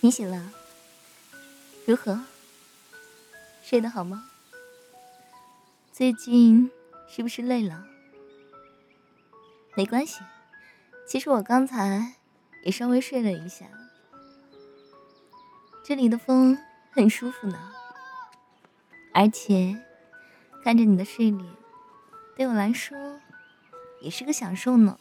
你醒了？如何？睡得好吗？最近是不是累了？没关系，其实我刚才也稍微睡了一下，这里的风很舒服呢，而且看着你的睡脸，对我来说也是个享受呢。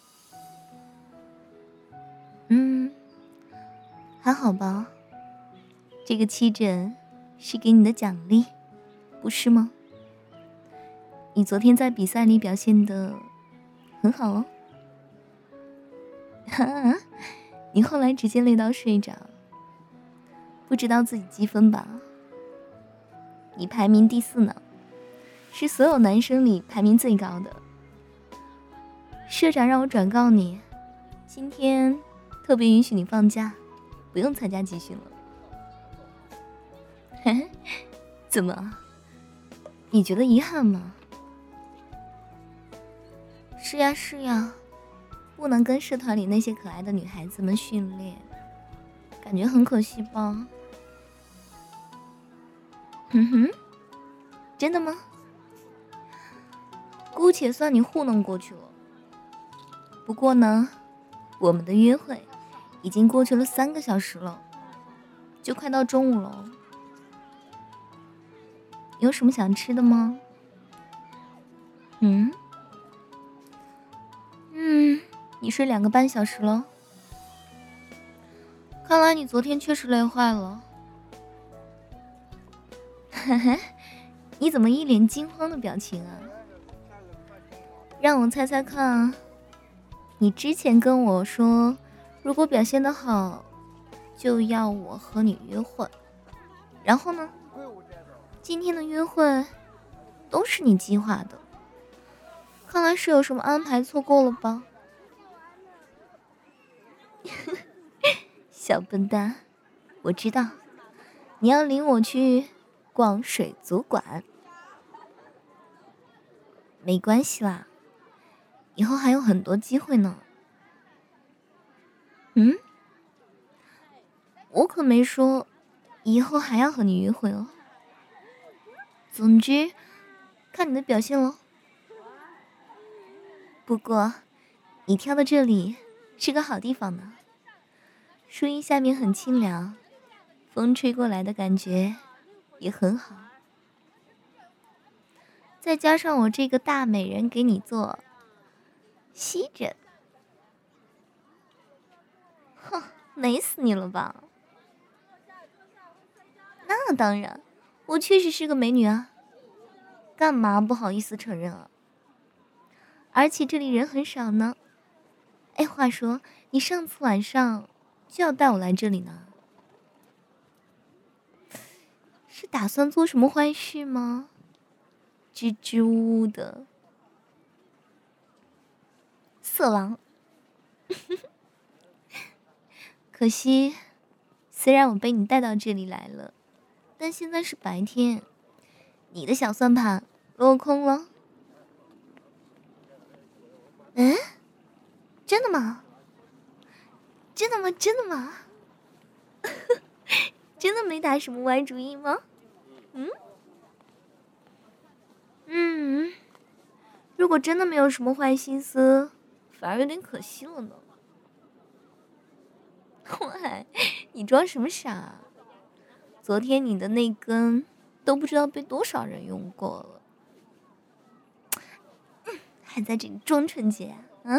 还好吧，这个七诊是给你的奖励，不是吗？你昨天在比赛里表现得很好哦。你后来直接累到睡着，不知道自己积分吧？你排名第4呢，是所有男生里排名最高的。社长让我转告你，今天特别允许你放假，不用参加集训了。怎么？你觉得遗憾吗？是呀是呀，不能跟社团里那些可爱的女孩子们训练，感觉很可惜吧？真的吗？姑且算你糊弄过去了。不过呢，我们的约会已经过去了3个小时了，就快到中午了。有什么想吃的吗？你睡2个半小时了，看来你昨天确实累坏了。你怎么一脸惊慌的表情啊？让我猜猜看，你之前跟我说，如果表现得好，就要我和你约会，然后呢？今天的约会都是你计划的，看来是有什么安排错过了吧？小笨蛋，我知道你要领我去逛水族馆。没关系啦，以后还有很多机会呢。我可没说以后还要和你约会哦。总之，看你的表现咯。不过，你挑的这里是个好地方呢，树荫下面很清凉，风吹过来的感觉也很好。再加上我这个大美人给你做吸枕，哼，美死你了吧？那当然，我确实是个美女啊，干嘛不好意思承认啊？而且这里人很少呢。哎，话说你上次晚上就要带我来这里呢，是打算做什么坏事吗？支支吾吾的色狼。可惜，虽然我被你带到这里来了，但现在是白天，你的小算盘落空了。真的吗？真的吗？真的吗？真的没打什么歪主意吗？如果真的没有什么坏心思，反而有点可惜了呢。喂，你装什么傻？昨天你的那根都不知道被多少人用过了，还在这里装纯洁啊？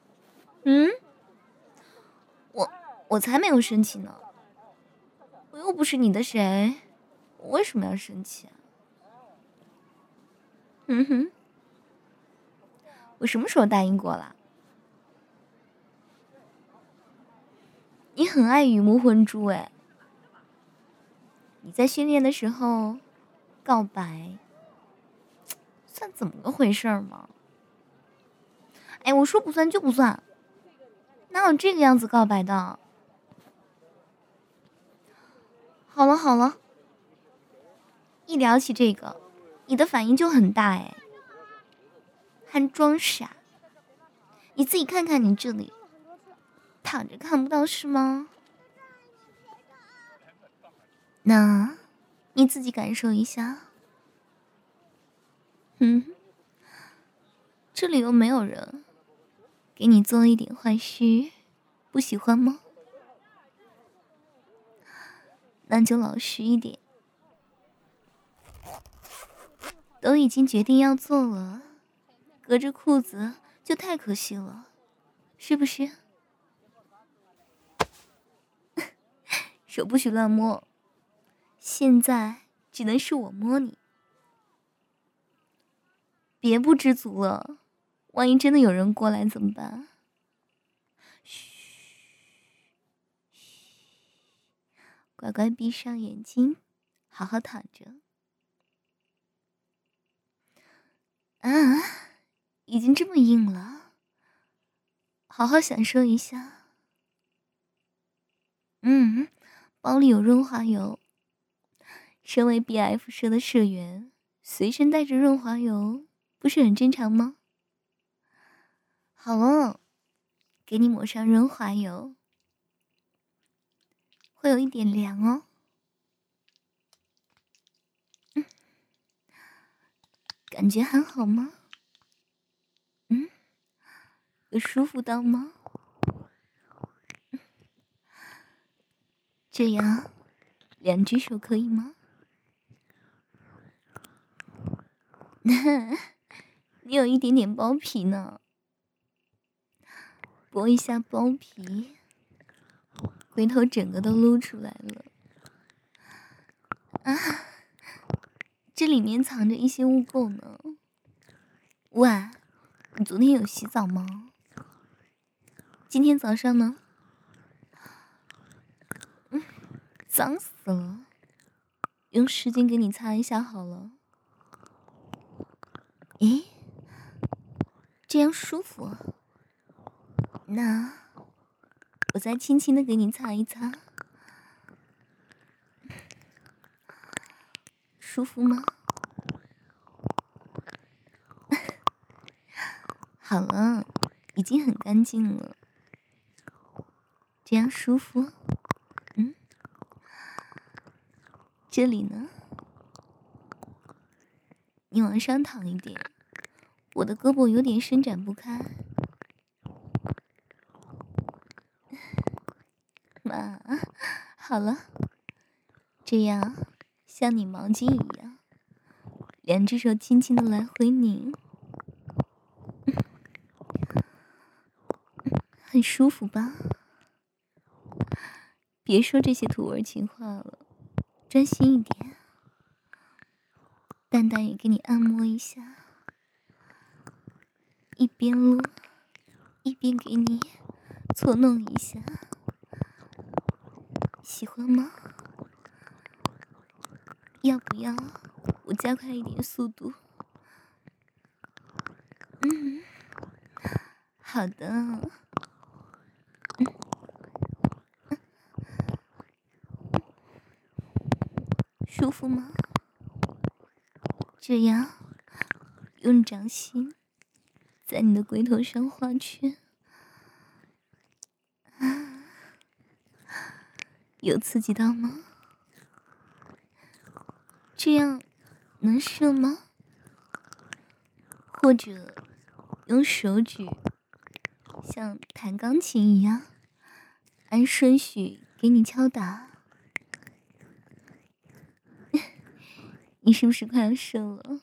我才没有生气呢，我又不是你的谁，我为什么要生气啊？我什么时候答应过了？你很爱鱼目混珠哎，你在训练的时候告白，算怎么个回事吗？哎，我说不算就不算，哪有这个样子告白的？好了好了，一聊起这个，你的反应就很大哎，还装傻。你自己看看你这里，躺着看不到是吗？ 那你自己感受一下。这里又没有人，给你做一点坏事，不喜欢吗？那就老实一点。都已经决定要做了，隔着裤子就太可惜了，是不是？手不许乱摸，现在只能是我摸你，别不知足了，万一真的有人过来怎么办？嘘，乖乖闭上眼睛，好好躺着。啊，已经这么硬了，好好享受一下。包里有润滑油，身为 BF 社的社员，随身带着润滑油，不是很正常吗？好了，给你抹上润滑油，会有一点凉哦。感觉还好吗？有舒服到吗？这样，两只手可以吗？你有一点点包皮呢，拨一下包皮，龟头整个都露出来了。啊，这里面藏着一些污垢呢。喂，你昨天有洗澡吗？今天早上呢？脏死了，用湿巾给你擦一下好了。咦，这样舒服啊。那我再轻轻的给你擦一擦，舒服吗？好了，已经很干净了，这样舒服。这里呢，你往上躺一点，我的胳膊有点伸展不开。妈，好了，这样像拧毛巾一样，两只手轻轻的来回拧，很舒服吧？别说这些土味情话了，专心一点。蛋蛋也给你按摩一下，一边撸一边给你搓弄一下，喜欢吗？要不要我加快一点速度？好的。舒服吗？这样，用掌心在你的龟头上画圈，有刺激到吗？这样能射吗？或者用手指像弹钢琴一样，按顺序给你敲打。你是不是快要射了？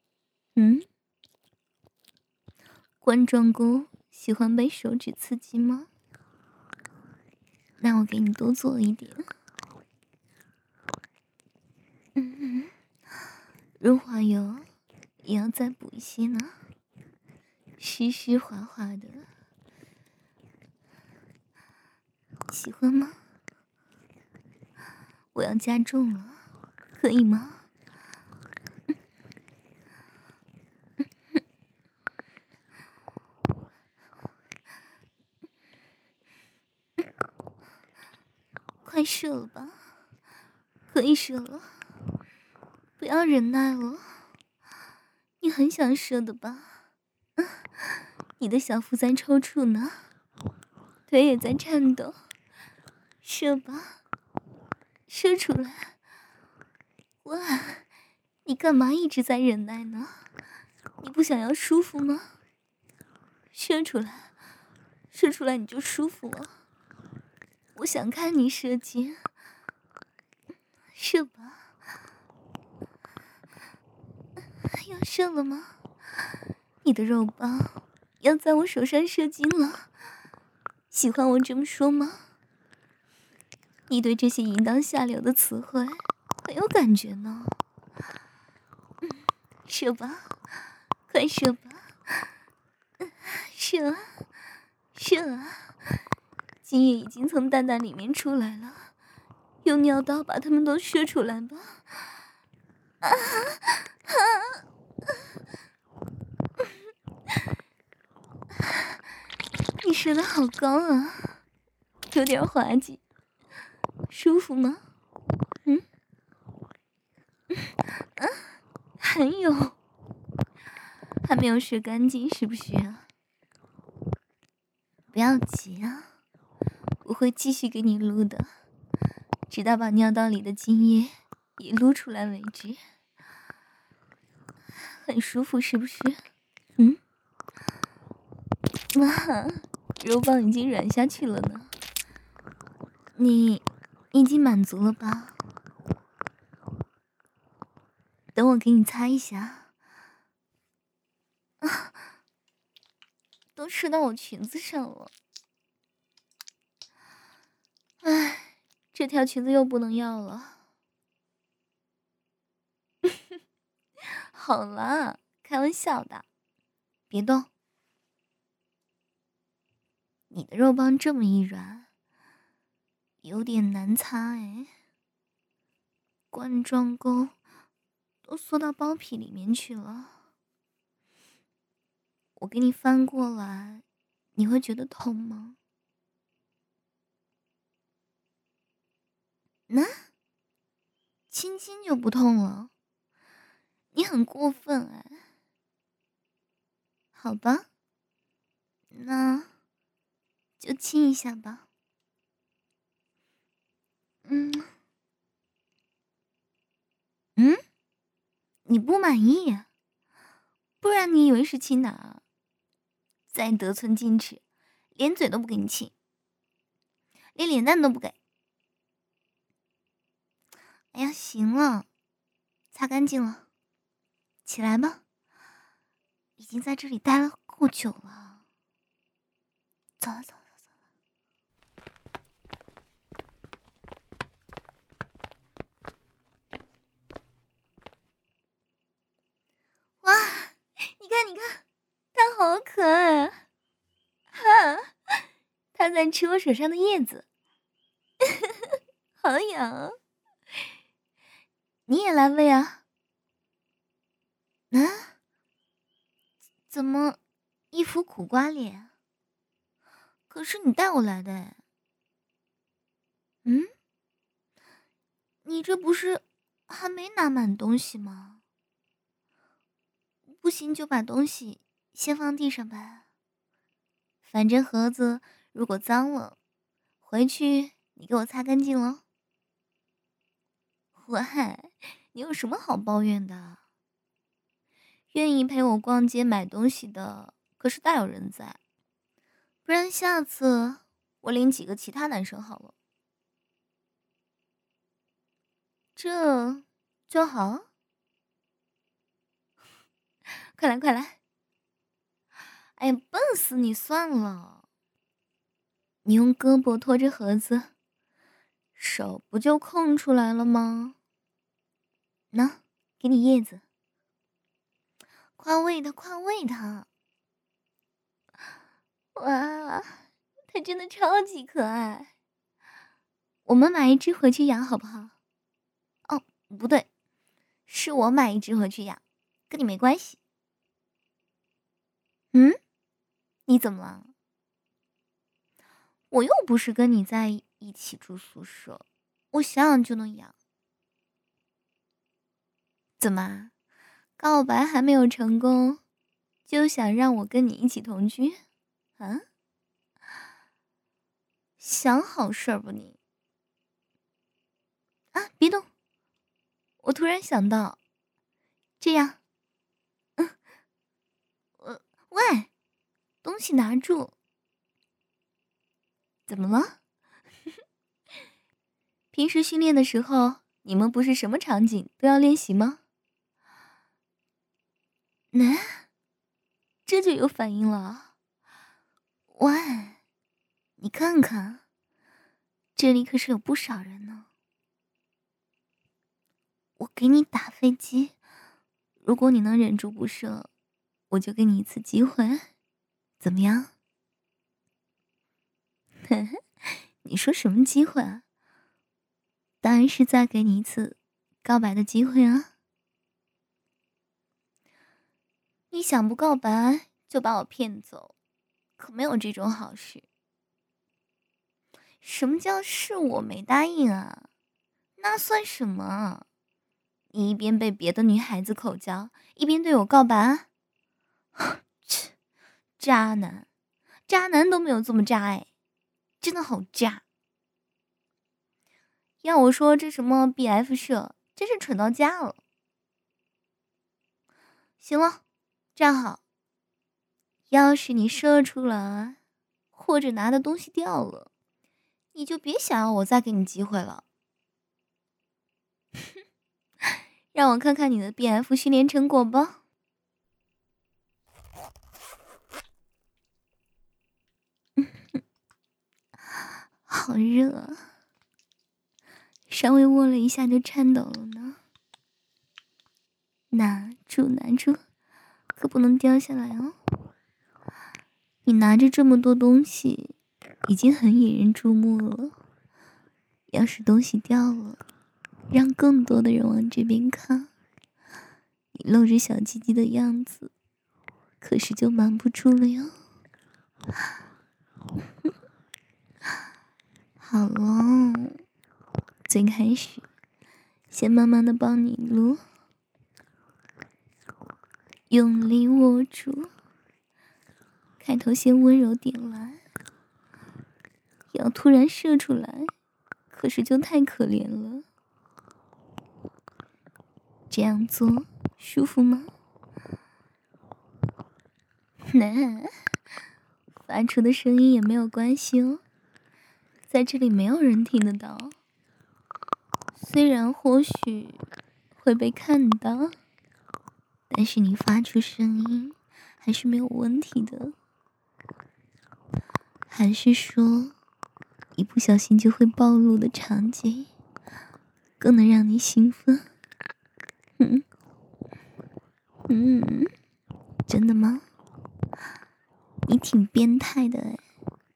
冠状沟喜欢被手指刺激吗？那我给你多做一点。润滑油也要再补一些呢，湿湿滑滑的，喜欢吗？我要加重了，可以吗？快射了吧，可以射了，不要忍耐了，你很想射的吧？你的小腹在抽搐呢，腿也在颤抖，射吧，射出来， 哇，你干嘛一直在忍耐呢？你不想要舒服吗？射出来，射出来你就舒服了。我想看你射精，射吧。要射了吗？你的肉棒要在我手上射精了，喜欢我这么说吗？你对这些淫荡下流的词汇很有感觉呢。射吧，快射吧，射啊，射啊！精液已经从蛋蛋里面出来了，用尿道把它们都射出来吧。你射得好高啊，有点滑稽，舒服吗？还有，还没有射干净是不是啊？不要急啊，我会继续给你撸的，直到把尿道里的精液也撸出来为止。很舒服是不是？哇，肉棒已经软下去了呢。你已经满足了吧？等我给你擦一下。啊，都射到我裙子上了。唉，这条裙子又不能要了。好了，开玩笑的，别动。你的肉棒这么一软，有点难擦哎，冠状沟都缩到包皮里面去了。我给你翻过来，你会觉得痛吗？那轻轻就不痛了，你很过分哎。好吧，那就亲一下吧。你不满意？不然你以为是亲哪？再得寸进尺，连嘴都不给你亲，连脸蛋都不给。哎呀，行了，擦干净了，起来吧。已经在这里待了够久了，走了走了走了。哇，你看你看，它好可爱啊！哈，它在吃我手上的叶子，好痒啊！你也来喂啊？啊？怎么一副苦瓜脸？可是你带我来的哎。你这不是还没拿满东西吗？不行就把东西先放地上吧。反正盒子如果脏了，回去你给我擦干净了。喂，你有什么好抱怨的？愿意陪我逛街买东西的可是大有人在，不然下次我领几个其他男生好了。这就好。快来快来！哎呀，笨死你算了！你用胳膊托着盒子，手不就空出来了吗？喏，给你叶子，快喂它，快喂它！哇，它真的超级可爱。我们买一只回去养好不好？哦，不对，是我买一只回去养，跟你没关系。你怎么了？我又不是跟你在一起住宿舍，我想养就能养。怎么，告白还没有成功，就想让我跟你一起同居？啊？想好事儿不你？啊，别动， 我突然想到，这样，喂，东西拿住。怎么了？平时训练的时候，你们不是什么场景都要练习吗？这就有反应了。喂，你看看，这里可是有不少人呢。我给你打飞机，如果你能忍住不射，我就给你一次机会，怎么样？你说什么机会啊？当然是再给你一次告白的机会啊！你想不告白就把我骗走，可没有这种好事。什么叫是我没答应啊？那算什么？你一边被别的女孩子口交，一边对我告白？切，渣男，渣男都没有这么渣哎，真的好渣。要我说这什么 BF 社，真是蠢到家了。行了，站好。要是你射出来，或者拿的东西掉了，你就别想要我再给你机会了。让我看看你的 BF 训练成果吧。好热啊，稍微握了一下就颤抖了呢。拿住，拿住，可不能掉下来哦。你拿着这么多东西，已经很引人注目了。要是东西掉了，让更多的人往这边看，你露着小鸡鸡的样子，可是就瞒不住了哟。好了，最开始先慢慢的帮你撸，用力握住，开头先温柔点来，要突然射出来，可是就太可怜了。这样做舒服吗？发出的声音也没有关系哦，在这里没有人听得到。虽然或许会被看到，但是你发出声音还是没有问题的。还是说，一不小心就会暴露的场景，更能让你兴奋？真的吗？你挺变态的哎。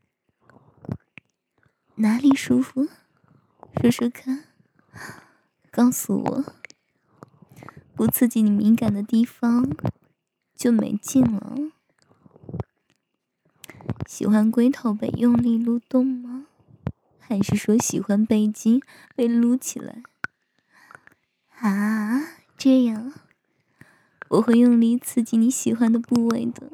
哪里舒服？说说看，告诉我。不刺激你敏感的地方，就没劲了。喜欢龟头被用力撸动吗？还是说喜欢背筋被撸起来？啊，这样，我会用力刺激你喜欢的部位的。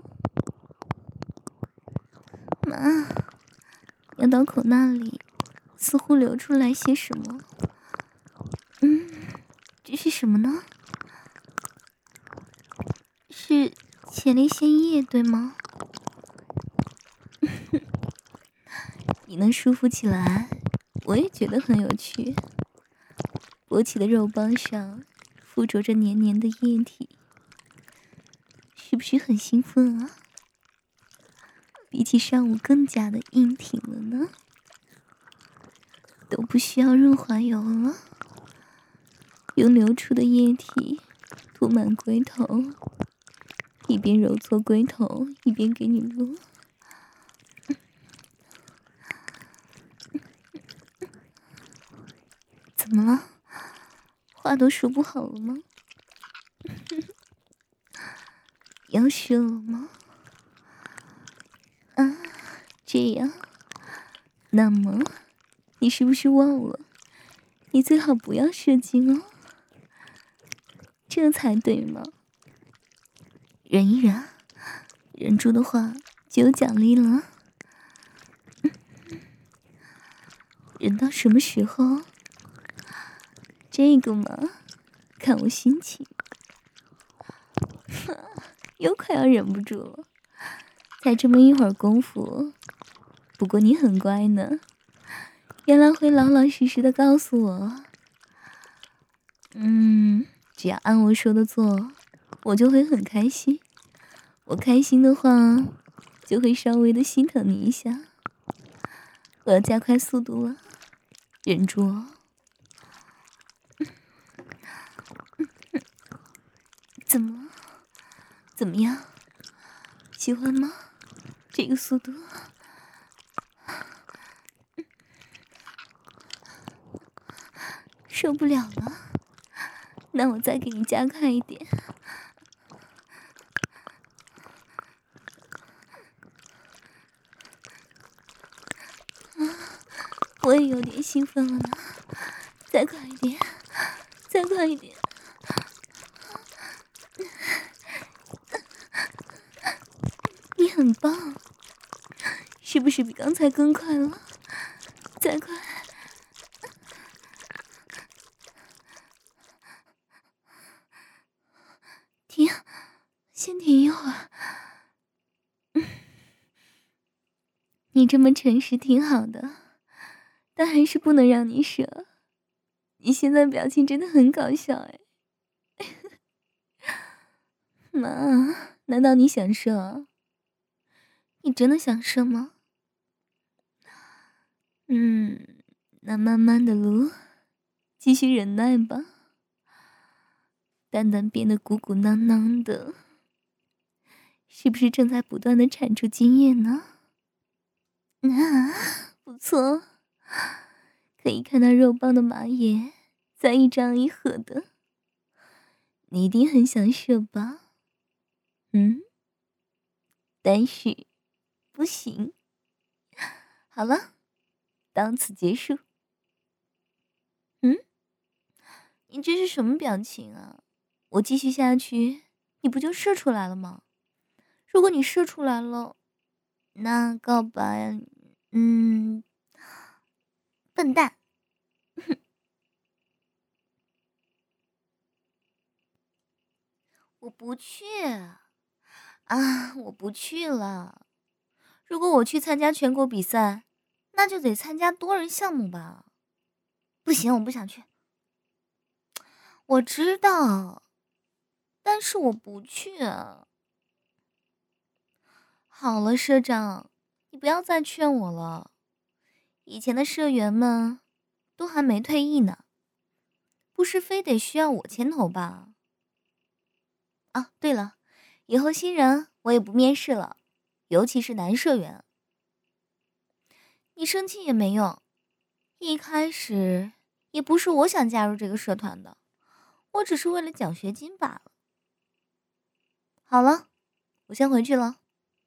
妈，尿道口那里似乎流出来些什么。这是什么呢？是前列腺液对吗？你能舒服起来，我也觉得很有趣。勃起的肉棒上附着着黏黏的液体，是不是很兴奋啊？比起上午更加的硬挺了呢，都不需要润滑油了，用流出的液体涂满龟头，一边揉搓龟头一边给你撸。怎么了？话都说不好了吗？要射了吗？啊，这样，那么你是不是忘了？你最好不要射精哦，这才对嘛。忍一忍，忍住的话就有奖励了。忍到什么时候？这个嘛， 看我心情，又快要忍不住了。才这么一会儿功夫，不过你很乖呢，原来会老老实实的告诉我。只要按我说的做，我就会很开心。我开心的话，就会稍微的心疼你一下。我要加快速度了，忍住哦。怎么了？怎么样？喜欢吗？这个速度？受不了了，那我再给你加快一点。我也有点兴奋了呢，再快一点，再快一点。你很棒，是不是比刚才更快了？再快。停，先停一会儿。你这么诚实挺好的，但还是不能让你射。你现在表情真的很搞笑哎。妈，难道你想射？你真的想射吗？那慢慢的撸，继续忍耐吧。蛋蛋变得鼓鼓囊囊的，是不是正在不断的产出精液呢？不错，可以看到肉棒的马眼在一张一合的。你一定很想射吧？但是不行。好了，到此结束。你这是什么表情啊？我继续下去，你不就射出来了吗？如果你射出来了，那告白，笨蛋。我不去啊，我不去了。如果我去参加全国比赛，那就得参加多人项目吧。不行，我不想去。我知道，但是我不去啊。好了，社长，你不要再劝我了。以前的社员们都还没退役呢，不是非得需要我牵头吧？啊，对了，以后新人我也不面试了，尤其是男社员。你生气也没用，一开始也不是我想加入这个社团的，我只是为了奖学金罢了。好了，我先回去了。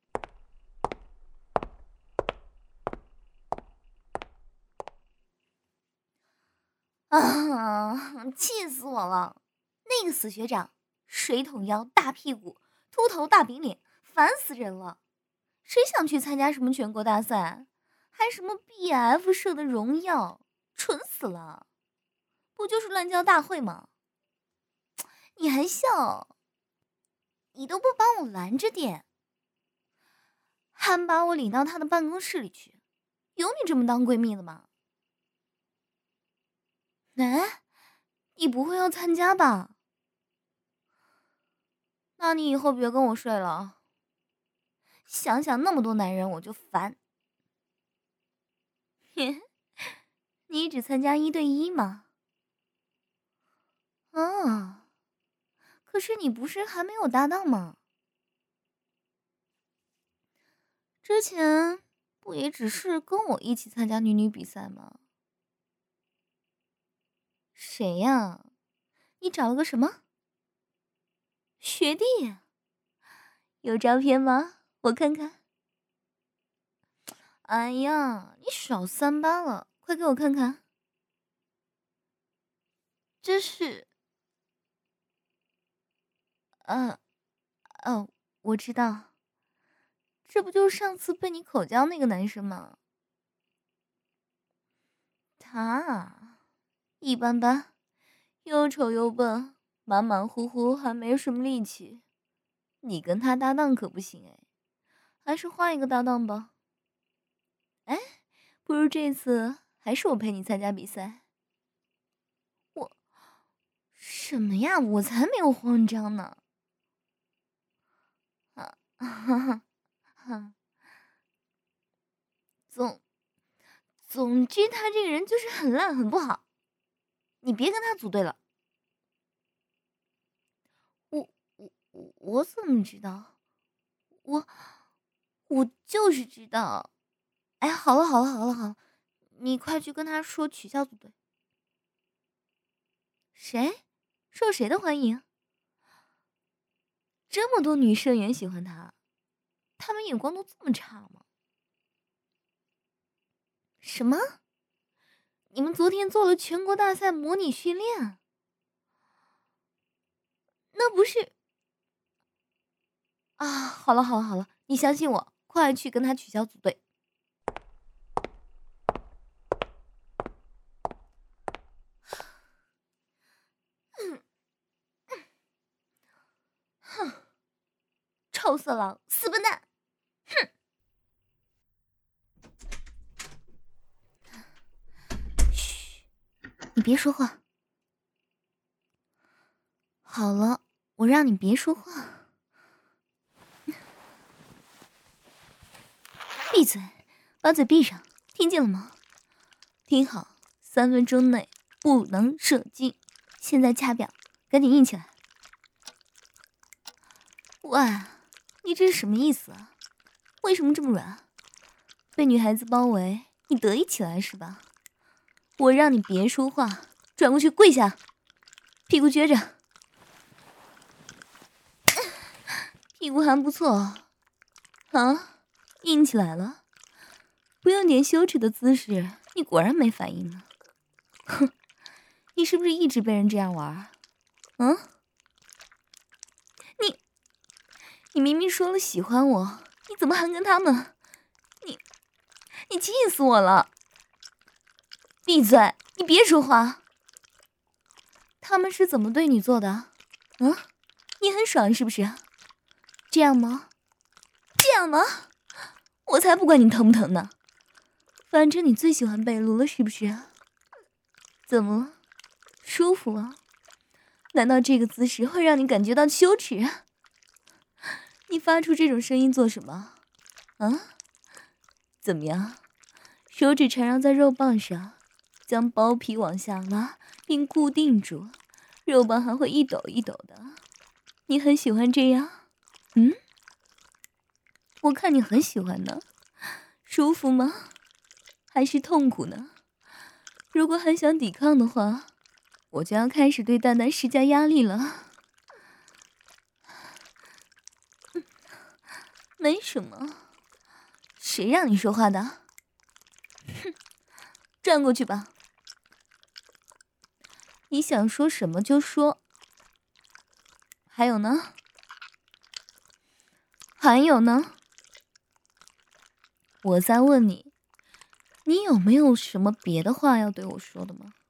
气死我了！那个死学长，水桶腰、大屁股、秃头、大饼脸，烦死人了！谁想去参加什么全国大赛，还什么 BF 社的荣耀，蠢死了！不就是乱交大会吗？你还笑？你都不帮我拦着点，还把我领到他的办公室里去，有你这么当闺蜜的吗？哎，你不会要参加吧？那你以后别跟我睡了。想想那么多男人我就烦。你只参加1对1吗？可是你不是还没有搭档吗？之前不也只是跟我一起参加女比赛吗？谁呀？你找了个什么学弟？有照片吗？我看看。哎呀，你少3八了，快给我看看。这是……我知道，这不就是上次被你口交那个男生吗？他一般般，又丑又笨， 马马虎虎还没什么力气。你跟他搭档可不行哎，还是换一个搭档吧。哎，不如这次还是我陪你参加比赛。我什么呀？我才没有慌张呢！啊哈哈哈！总之，他这个人就是很烂，很不好。你别跟他组队了。我怎么知道？我就是知道。哎，好了，你快去跟他说取消组队。谁？受谁的欢迎？这么多女社员喜欢他，他们眼光都这么差吗？什么？你们昨天做了全国大赛模拟训练？那不是……啊，好了，你相信我，快去跟他取消组队。哼，臭色狼，死笨蛋！哼！嘘，你别说话。好了，我让你别说话。闭嘴，把嘴闭上，听见了吗？听好，3分钟内不能射精。现在掐表，赶紧硬起来。喂，你这是什么意思啊？为什么这么软？被女孩子包围，你得意起来是吧？我让你别说话，转过去跪下，屁股撅着。屁股还不错啊，硬起来了。不用点羞耻的姿势，你果然没反应呢。哼，你是不是一直被人这样玩？嗯？你明明说了喜欢我，你怎么还跟他们？你气死我了！闭嘴，你别说话。他们是怎么对你做的？嗯？你很爽是不是？这样吗？这样吗？我才不管你疼不疼呢。反正你最喜欢被撸了是不是？怎么了？舒服啊？难道这个姿势会让你感觉到羞耻？你发出这种声音做什么？啊？怎么样？手指缠绕在肉棒上，将包皮往下拉并固定住，肉棒还会一抖一抖的。你很喜欢这样？嗯？我看你很喜欢呢。舒服吗？还是痛苦呢？如果还想抵抗的话，我就要开始对蛋蛋施加压力了。没什么，谁让你说话的？哼，转过去吧。你想说什么就说。还有呢？还有呢？我在问你，你有没有什么别的话要对我说的吗？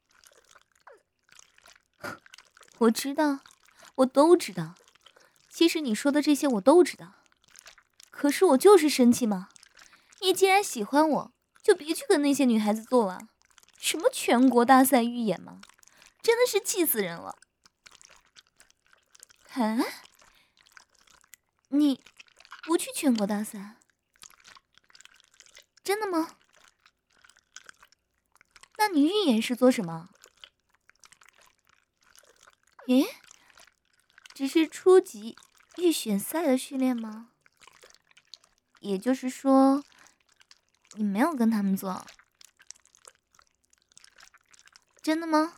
我知道，我都知道。其实你说的这些我都知道，可是我就是生气嘛。你既然喜欢我，就别去跟那些女孩子做了。什么全国大赛预演吗？真的是气死人了。啊？你不去全国大赛？真的吗？那你预演是做什么？诶，只是初级预选赛的训练吗？也就是说，你没有跟他们做？真的吗？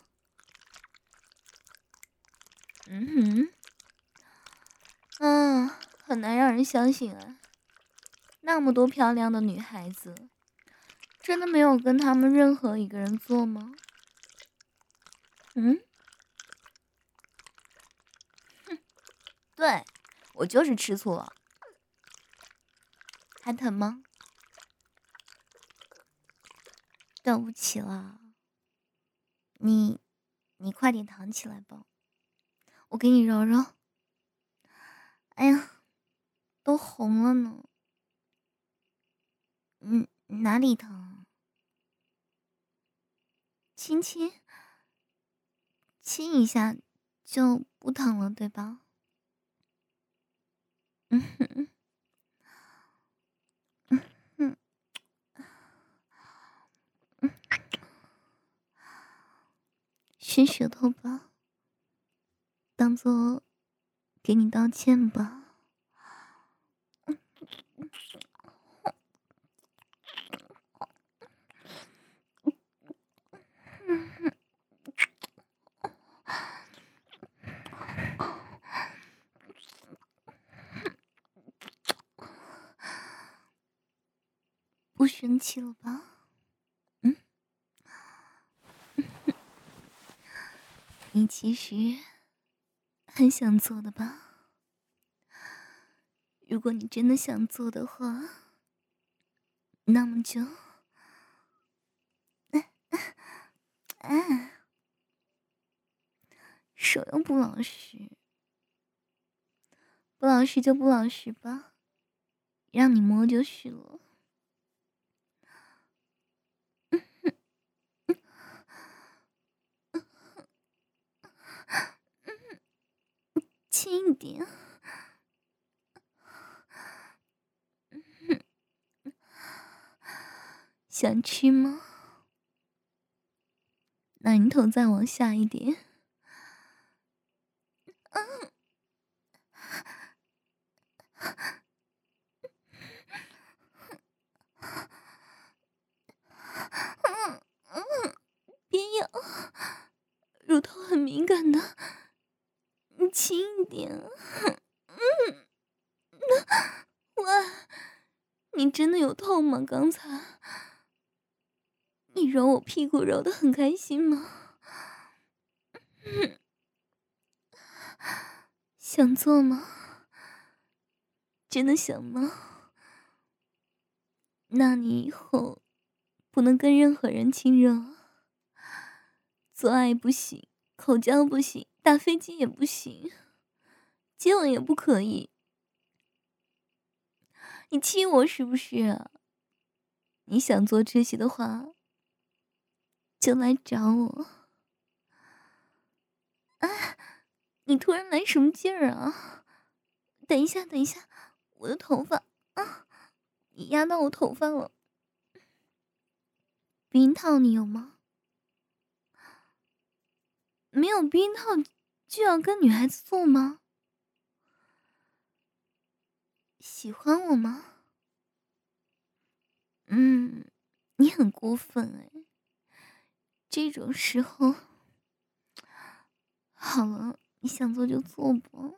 嗯哼，很难让人相信啊。那么多漂亮的女孩子，真的没有跟他们任何一个人做吗？嗯，哼，对，我就是吃醋了。还疼吗？对不起啦，你快点躺起来吧， 我给你揉揉。哎呀，都红了呢。哪里疼？亲亲，亲一下就不疼了，对吧？嗯哼，嗯哼，伸舌头吧，当做给你道歉吧。不生气了吧？你其实很想做的吧？如果你真的想做的话，那么就，手又不老实，不老实就不老实吧，让你摸就是了。轻一点。想吃吗？那你头再往下一点。别咬，乳头很敏感的，你轻一点。喂，你真的有痛吗？刚才你揉我屁股揉得很开心吗？想做吗？真的想吗？那你以后不能跟任何人亲热，做爱不行，口交不行，打飞机也不行，接吻也不可以。你气我是不是啊？你想做这些的话，就来找我。啊，你突然来什么劲儿啊？等一下，等一下，我的头发啊，你压到我头发了。避孕套你有吗？没有避孕套就要跟女孩子做吗？喜欢我吗？你很过分哎。这种时候，好了，你想做就做吧。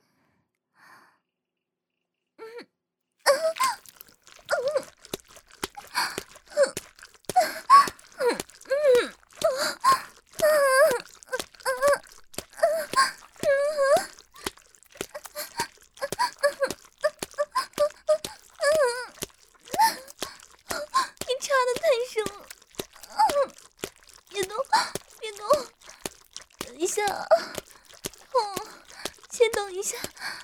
你插的太深了，别动，别动，等一下，痛，先等一下。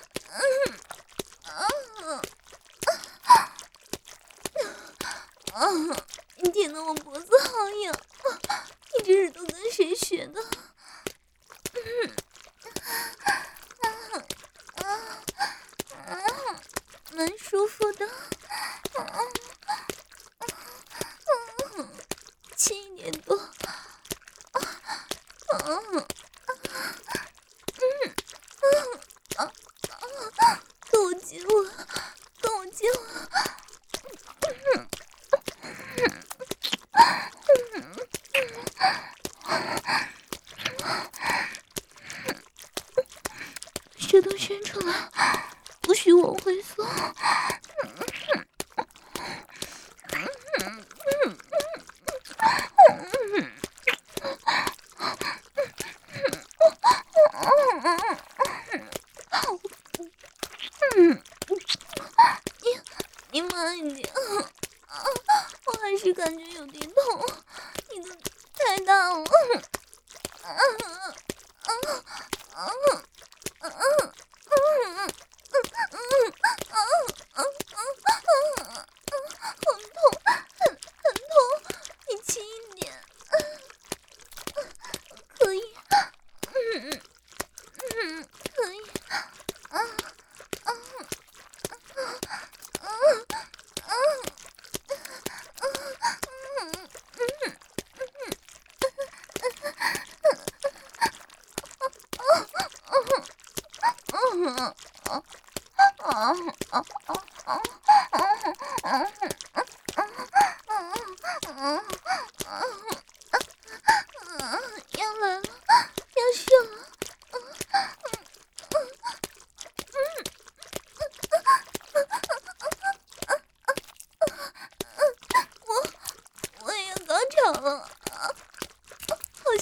你舔得我脖子好痒，你这是都跟谁学的？蛮舒服的，轻一点多，跟我接吻，跟我接吻。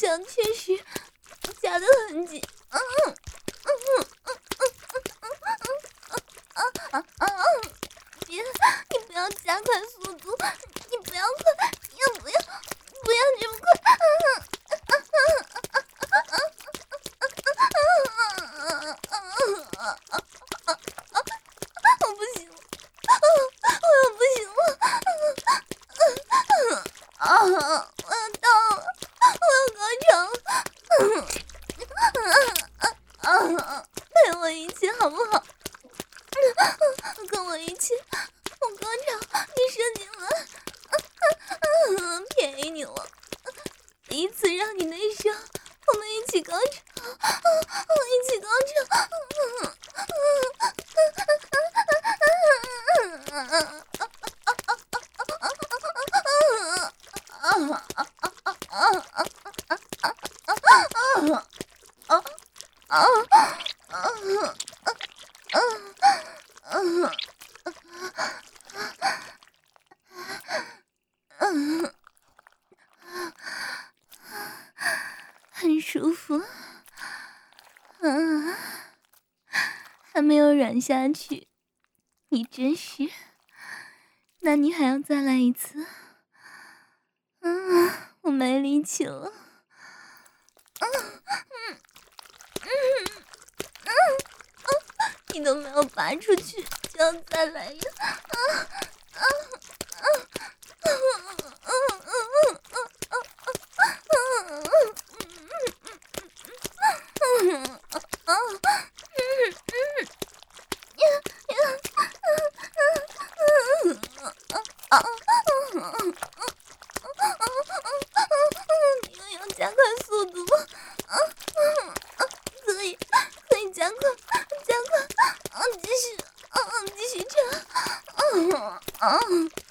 条确实夹得很紧。别，你不要加快速度，你不要快，也不要这么快。我不行了，我要不行了。我要到了，我要高潮了。陪我一起好不好？跟我一起，我高潮，你射精了，便宜你了。第一次让你内射，我们一起高潮，一起高潮。很舒服，还没有软下去，你真是，那你还要再来一次？我没力气了。你都没有拔出去，就要再来呀？你要加快速度吗？可以加快，继续唱。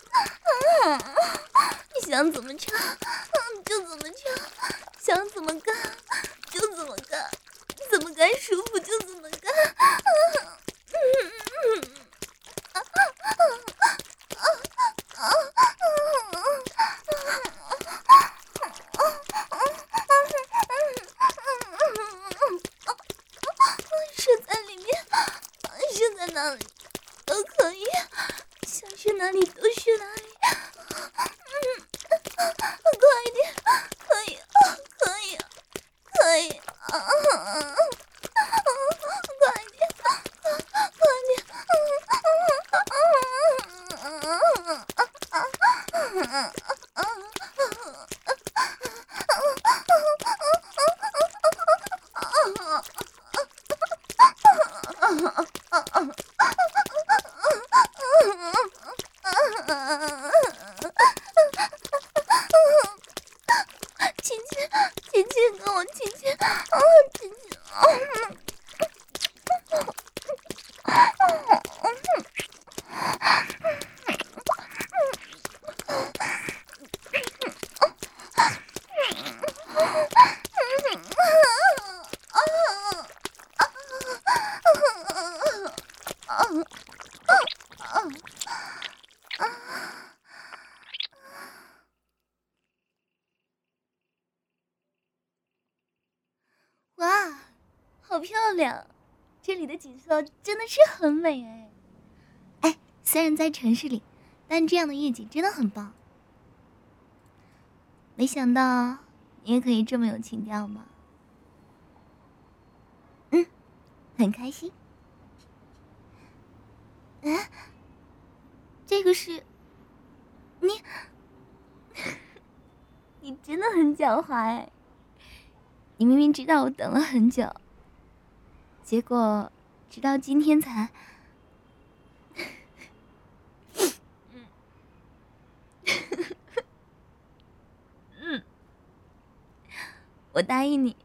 你想怎么唱就怎么唱，想怎么干就怎么干，怎么干舒服就怎么干。射在里面，射在哪里都可以，想射哪里都射哪里。快一点，可以，快一点，快一点。亲亲，跟我亲亲，亲亲。哇，好漂亮！这里的景色真的是很美哎。虽然在城市里，但这样的夜景真的很棒。没想到你也可以这么有情调吗？很开心。这个是你，你真的很狡猾哎！你明明知道我等了很久，结果直到今天才……我答应你。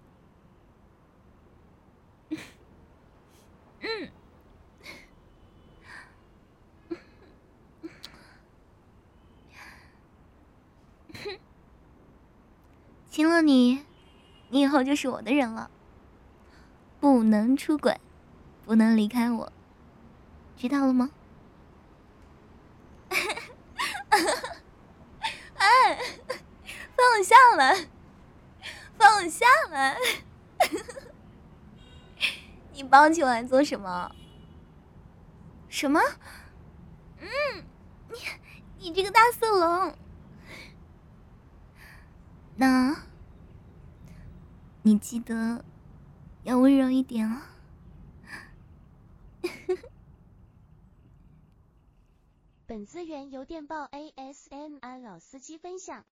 亲了你，你以后就是我的人了，不能出轨，不能离开我，知道了吗？放我下来， 放我下来！你抱起我来做什么？什么？你这个大色狼！那，你记得要温柔一点啊。 本资源由电报 ASMR 老司机分享。